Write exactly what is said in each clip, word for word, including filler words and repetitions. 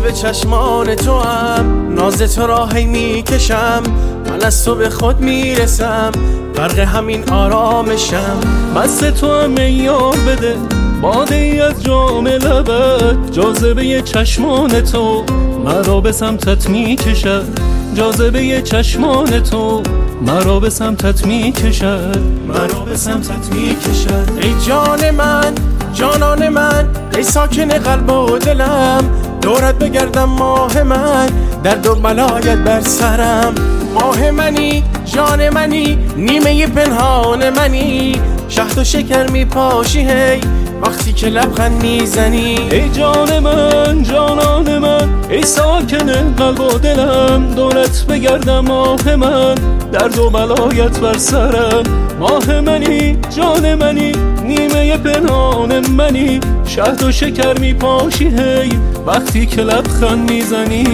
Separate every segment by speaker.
Speaker 1: به چشمان تو هم، ناز تو را هی میکشم، من از تو به خود میرسم، غرق همین آرامشم.
Speaker 2: مست تو هم یار بده، باده ای از جام لبت، جاذبه چشمان تو مرا به سمتت میکشد، جاذبه چشمان تو مرا به سمتت میکشد، مرا به سمتت میکشد.
Speaker 1: ای جان من، جانان من، ای ساکن قلب و دلم، دورت بگردم ماه من، درد و بلایت بر سرم. ماه منی، جان منی، نیمه پنهان منی، شهد و شکر میپاشی هی وقتی که لبخند میزنی.
Speaker 2: ای جان من، جانان من، ای ساکن قلب و دلم، دورت بگردم ماه من، درد و بلایت بر سرم. ماه منی، جان منی، نیمه پنهان منی، شهد و شکر میپاشی هی وقتی که لبخند میزنی.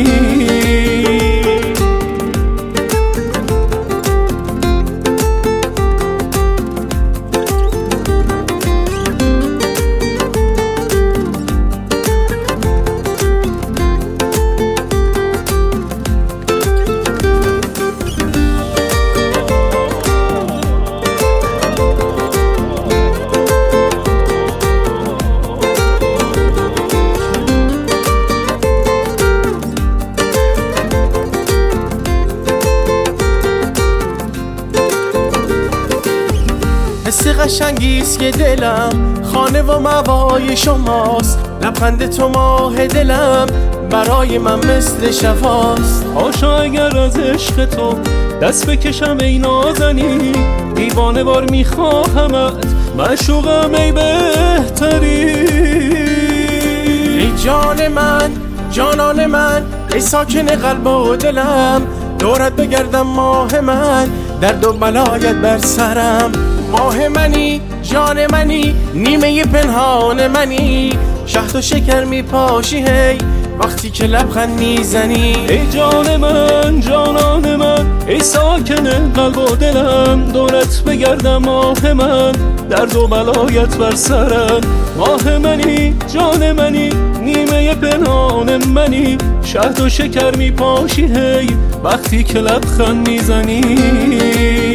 Speaker 1: حس قشنگیست که دلم خانه و موای شماست، لبخند تو ماه دلم برای من مثل شفاست.
Speaker 2: آشا اگر از عشق تو دست بکشم ای نازنی، دیوانه وار میخواهمت، معشوقم ای بهتری.
Speaker 1: ای جان من، جانان من، ای ساکن قلب و دلم، دورت بگردم ماه من، درد و بلایت بر سرم. ماه منی، جان منی، نیمه پنهان منی، شهد و شکر میپاشی هی وقتی که لبخند میزنی.
Speaker 2: ای جان من، جانان من، ای ساکن قلب و دلم، دورت بگردم ماه من، درد و بلایت بر سرم. ماه منی، جان منی، نیمه پنهان منی، شهد و شکر میپاشی هی وقتی که لبخند میزنی.